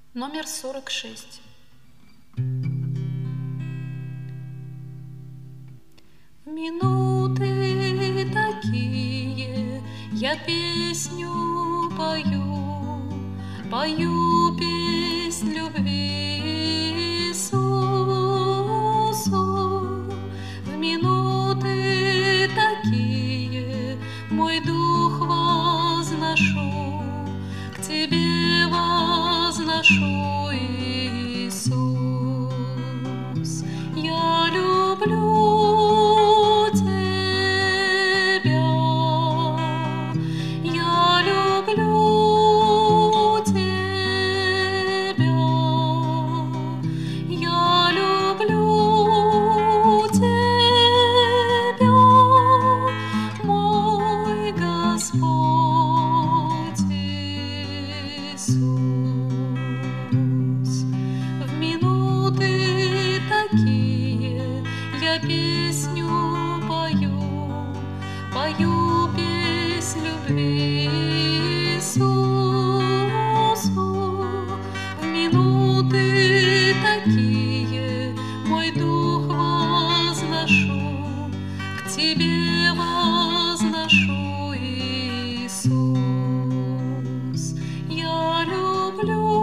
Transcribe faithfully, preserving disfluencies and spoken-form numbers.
Номер сорок шесть. В минуты такие я песню пою, пою песнь любви Иисусу. В минуты такие мой дух возношу, к Тебе возношу, Иисус. Я люблю Тебя, я люблю Тебя, я люблю Тебя, мой Господь Иисус. В минуты такие я песню пою, пою песнь любви Иисусу. В минуты такие мой дух возношу, к Тебе возношу, Иисус. Я люблю